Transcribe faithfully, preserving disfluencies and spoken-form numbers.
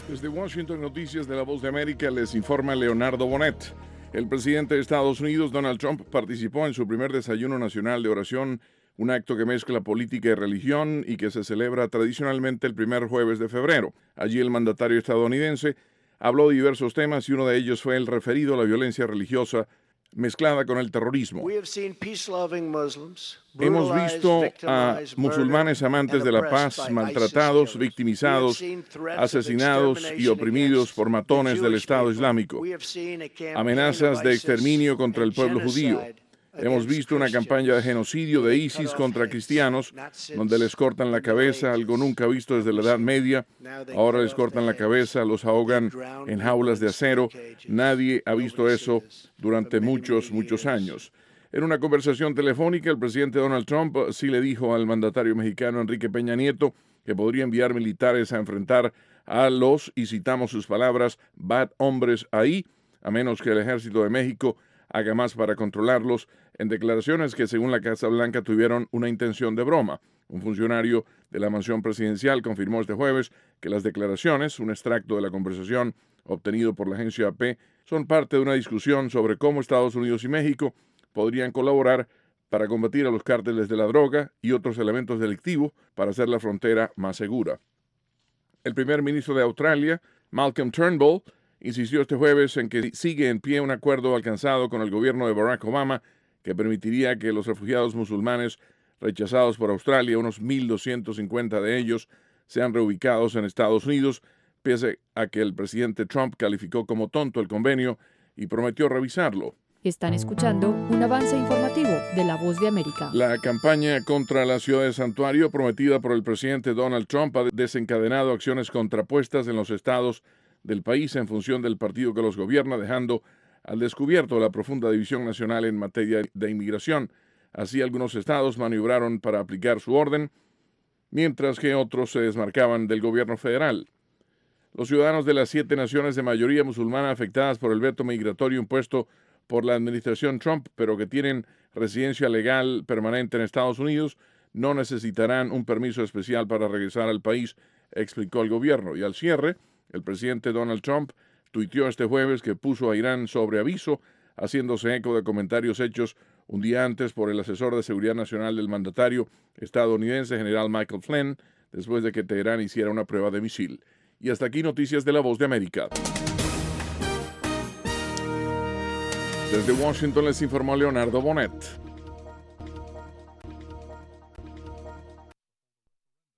Desde Washington, Noticias de la Voz de América, les informa Leonardo Bonet. El presidente de Estados Unidos, Donald Trump, participó en su primer desayuno nacional de oración, un acto que mezcla política y religión y que se celebra tradicionalmente el primer jueves de febrero. Allí el mandatario estadounidense habló de diversos temas y uno de ellos fue el referido a la violencia religiosa mezclada con el terrorismo. Hemos visto a musulmanes amantes de la paz maltratados, victimizados, asesinados y oprimidos por matones del Estado Islámico. Amenazas de exterminio contra el pueblo judío. Hemos visto una campaña de genocidio de ISIS contra cristianos, donde les cortan la cabeza, algo nunca visto desde la Edad Media. Ahora les cortan la cabeza, los ahogan en jaulas de acero. Nadie ha visto eso durante muchos, muchos años. En una conversación telefónica, el presidente Donald Trump sí le dijo al mandatario mexicano Enrique Peña Nieto que podría enviar militares a enfrentar a los, y citamos sus palabras, bad hombres ahí, a menos que el ejército de México haga más para controlarlos, en declaraciones que según la Casa Blanca tuvieron una intención de broma. Un funcionario de la mansión presidencial confirmó este jueves que las declaraciones, un extracto de la conversación obtenido por la agencia A P, son parte de una discusión sobre cómo Estados Unidos y México podrían colaborar para combatir a los cárteles de la droga y otros elementos delictivos para hacer la frontera más segura. El primer ministro de Australia, Malcolm Turnbull, insistió este jueves en que sigue en pie un acuerdo alcanzado con el gobierno de Barack Obama que permitiría que los refugiados musulmanes rechazados por Australia, unos mil doscientos cincuenta de ellos, sean reubicados en Estados Unidos, pese a que el presidente Trump calificó como tonto el convenio y prometió revisarlo. Están escuchando un avance informativo de La Voz de América. La campaña contra la ciudad de Santuario prometida por el presidente Donald Trump ha desencadenado acciones contrapuestas en los estados del país en función del partido que los gobierna, dejando al descubierto la profunda división nacional en materia de inmigración. Así, algunos estados maniobraron para aplicar su orden, mientras que otros se desmarcaban del gobierno federal. Los ciudadanos de las siete naciones de mayoría musulmana afectadas por el veto migratorio impuesto por la administración Trump, pero que tienen residencia legal permanente en Estados Unidos, no necesitarán un permiso especial para regresar al país, explicó el gobierno. Y al cierre, el presidente Donald Trump tuiteó este jueves que puso a Irán sobre aviso, haciéndose eco de comentarios hechos un día antes por el asesor de seguridad nacional del mandatario estadounidense, general Michael Flynn, después de que Teherán hiciera una prueba de misil. Y hasta aquí noticias de La Voz de América. Desde Washington les informó Leonardo Bonet.